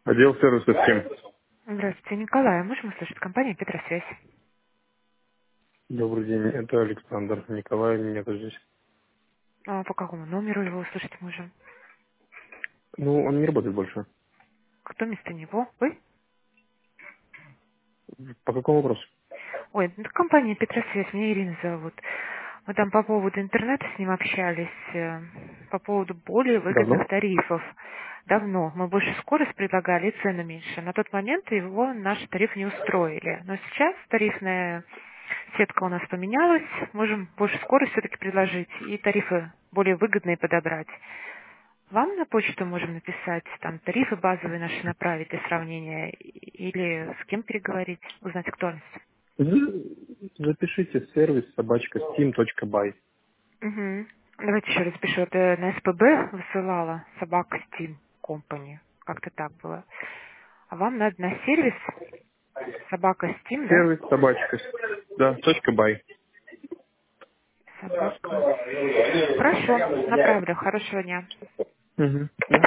Отдел сервиса Steam. Здравствуйте, Николай. Можем услышать компанию «Петросвязь»? Добрый день, это Александр. Николай нет здесь. А по какому номеру его услышать можем? Ну, он не работает больше. Кто вместо него? Вы? По какому вопросу? Ой, это компания «Петросвязь», меня Ирина зовут. Мы там по поводу интернета с ним общались, по поводу более выгодных Давно? тарифов. Давно. Мы больше скорость предлагали и цену меньше. На тот момент его наши тарифы не устроили. Но сейчас тарифная сетка у нас поменялась. Можем больше скорость все-таки предложить и тарифы более выгодные подобрать. Вам на почту можем написать, там тарифы базовые наши направить для сравнения или с кем переговорить, узнать актуальность. Запишите сервис собачка steam.by. Угу. Давайте еще раз пишу. Это на СПБ высылала собака Steam Company. Как-то так было. А вам надо на сервис собака Steam, да? Сервис собачка. Да, .by. Собака. Хорошо, направлю. Хорошего дня. Угу.